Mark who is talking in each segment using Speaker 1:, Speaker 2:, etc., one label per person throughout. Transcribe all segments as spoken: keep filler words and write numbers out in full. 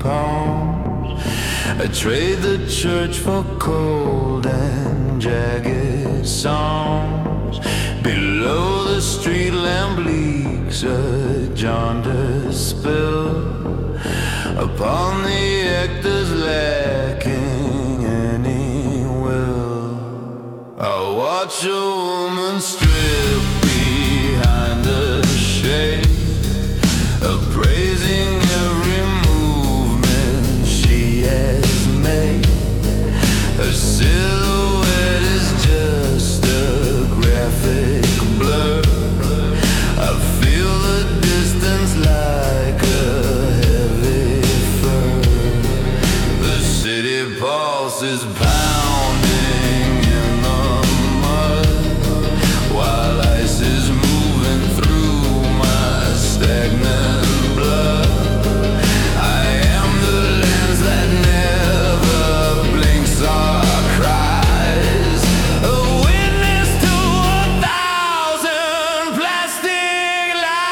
Speaker 1: palms. I trade the church for cold and jagged songs. Below the street lamp leaks a jaundiced spill upon the actors lacking any will. I watch a woman strip behind the shade, appraising every movement she has made. Her silhouette is just a graphic blur. I feel the distance like a heavy fur. The city pulse is pounding in the mud, while ice is moving through my stagnant blood. I am the lens that never blinks or cries, a witness to a thousand plastic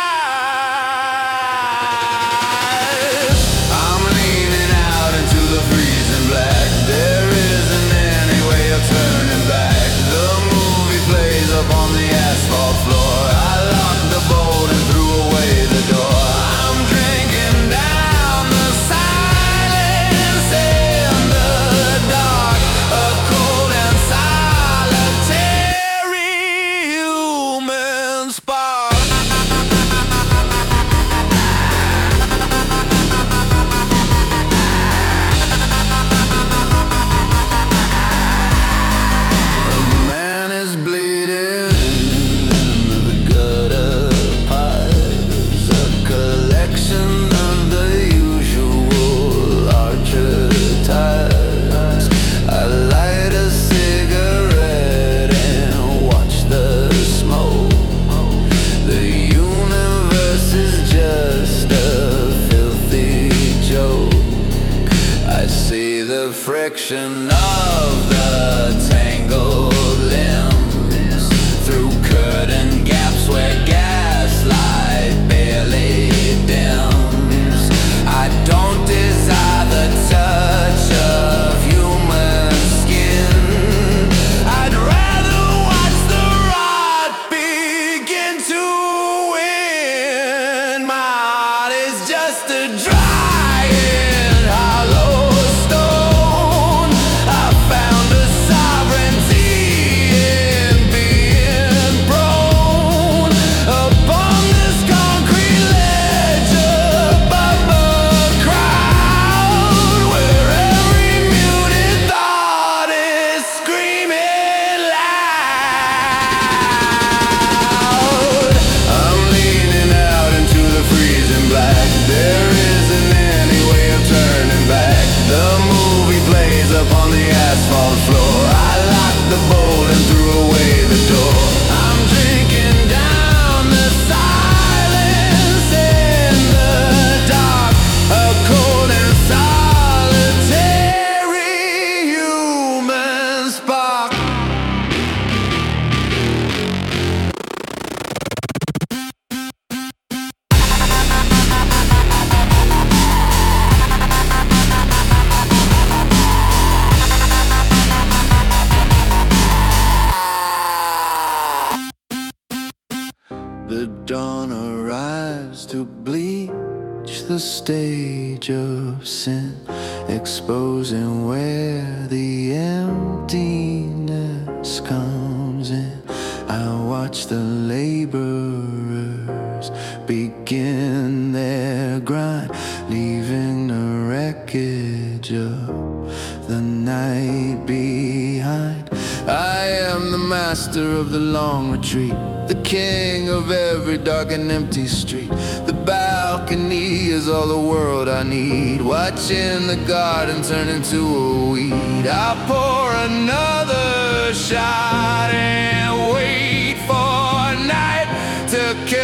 Speaker 1: lies. I'm leaning out into the freezing black. There isn't any way of turning back. The movie plays up on the asphalt floor. I locked the bolt and threw away the door. I'm drinking down the silence in the dark, a cold and solitary human spark. A man is bleeding into the gutter pies, a collection of the usual archetypes. I light a cigarette and watch the smoke. The universe is just a filthy joke. I see the friction of the tangled limbs through curtain gaps where gaslight barely dims. I don't desire the touch of human skin. I'd rather watch the rot begin to win. My heart is just a drying hollow stone. I found a sovereignty in being prone upon this concrete ledge above a crowd, where every muted thought is screaming loud. I'm leaning out into the freezing black. There isn't any way of turning back. The movie plays up on the asphalt floor. I locked the bolt and threw away the door. I'm drinking down the silence in the dark, a cold and solitary human spark. The dawn arrives to bleach the stage of sin, exposing where the emptiness comes in. I watch the laborers begin their grind, leaving the wreckage of the night behind. I am the master of the long retreat, the king of every dark and empty street. The balcony is all the world I need, watching the garden turn into a weed. I pour another shot and wait for night to kill